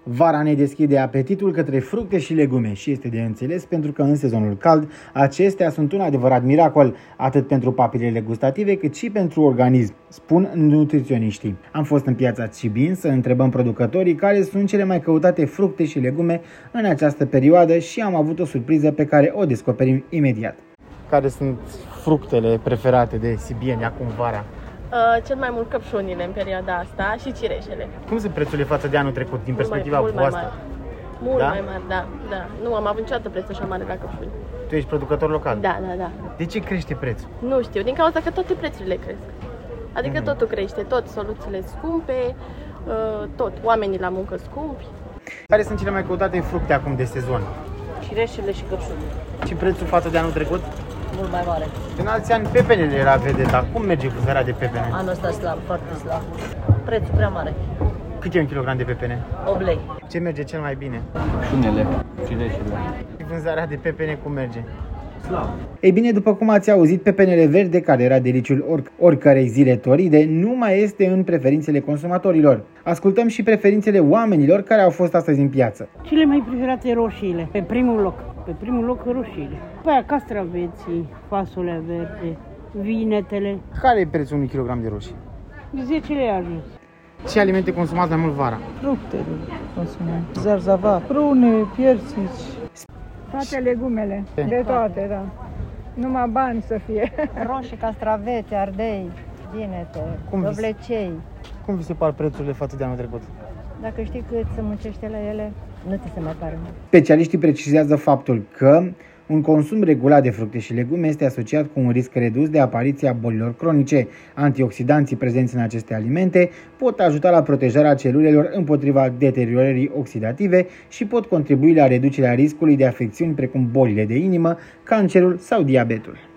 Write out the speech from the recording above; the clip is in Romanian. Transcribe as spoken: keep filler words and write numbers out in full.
Vara ne deschide apetitul către fructe și legume și este de înțeles pentru că în sezonul cald acestea sunt un adevărat miracol, atât pentru papilele gustative cât și pentru organism, spun nutriționiștii. Am fost în piața Cibin să întrebăm producătorii care sunt cele mai căutate fructe și legume în această perioadă și am avut o surpriză pe care o descoperim imediat. Care sunt fructele preferate de sibieni acum vara? Uh, cel mai mult căpșunile în perioada asta și cireșele. Cum sunt prețurile față de anul trecut, din mult perspectiva mai, voastră? Mult mai mari. Mult da? mai mari, da, da. Nu am avut niciodată preț așa mare la căpșuni. Tu ești producător local? Da, da, da. De ce crește prețul? Nu știu, din cauza că toate prețurile cresc. Adică mm-hmm. totul crește, tot, soluțiile scumpe, tot, oamenii la muncă scumpi. Care sunt cele mai căutate fructe acum de sezon? Cireșele și căpșunile. Și prețul față de anul trecut? Mult mai mare. În alți ani pepenele era vedeta. Cum merge vânzarea de pepene? Anul ăsta slab, foarte slab. Prețul prea mare. Cât e un kilogram de pepene? opt lei. Ce merge cel mai bine? Căpșunile, cireșele. Și vânzarea de pepene cum merge? Slab. Ei bine, după cum ați auzit, pepenele verde, care era deliciul oric- oricărei zile toride, nu mai este în preferințele consumatorilor. Ascultăm și preferințele oamenilor care au fost astăzi în piață. Cele mai preferate roșiile, pe primul loc. Pe primul loc roșiile. Pe aia castraveții, fasolea verde, vinetele. Care e prețul unui kilogram de roșii? zece lei ajuns. Ce alimente consumați mai mult vara? Fructele consumăm. Zarzava, prune, piersici. Toate legumele, de toate, da. Numai bani să fie. Roșii, castraveți, ardei, vinete, dovlecei. Cum vi se par prețurile față de anul trecut? Dacă știi cât se muncește la ele, nu ți se mai pare mult. Specialiștii precizează faptul că un consum regulat de fructe și legume este asociat cu un risc redus de apariția bolilor cronice. Antioxidanții prezenți în aceste alimente pot ajuta la protejarea celulelor împotriva deteriorării oxidative și pot contribui la reducerea riscului de afecțiuni precum bolile de inimă, cancerul sau diabetul.